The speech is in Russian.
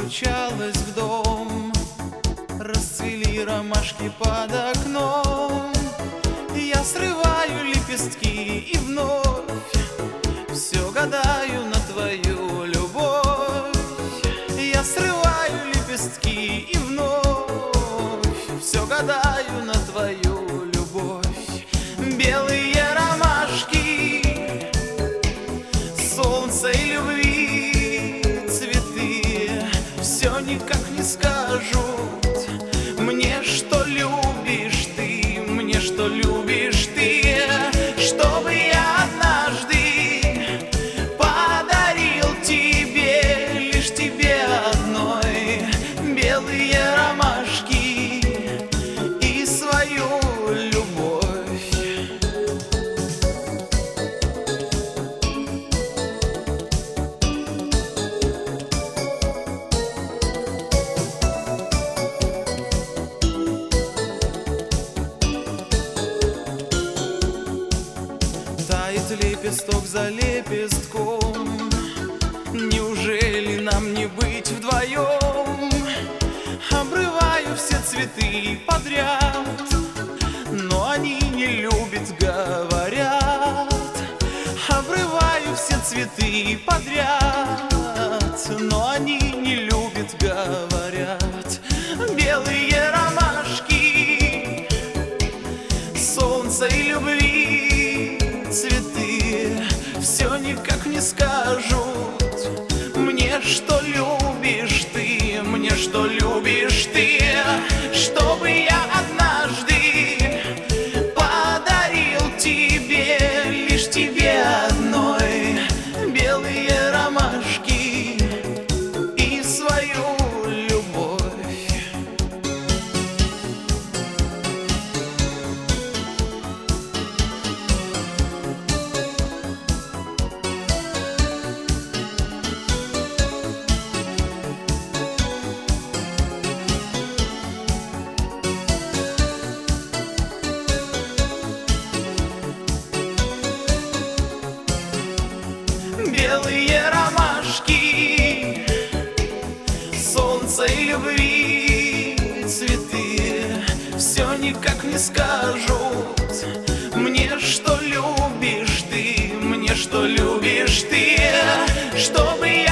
постучалась в дом, расцвели ромашки под окном. Я срываю лепестки и вновь все гадаю на твою любовь. Я срываю лепестки и вновь все гадаю на твою любовь. Белые ромашки, солнце и любви цветы все никак не скажут мне, что любишь ты, мне, что любишь ты. Чтобы я однажды подарил тебе, лишь тебе одной, белые ромашки и свою любовь. Тает лепесток за лепестком, неужели нам не быть вдвоем? Обрываю все цветы подряд, но они не любят, говорят. Обрываю все цветы подряд, но они не любят, говорят. Белые ромашки, солнце и любви цветы все никак не скажут мне, что любишь ты, мне, что любишь ты. Чтобы я однажды подарил тебе, лишь тебе одной, белые ромашки и свою любовь. Белые ромашки, солнце и любви цветы все никак не скажут мне, что любишь ты, мне, что любишь ты. Чтобы я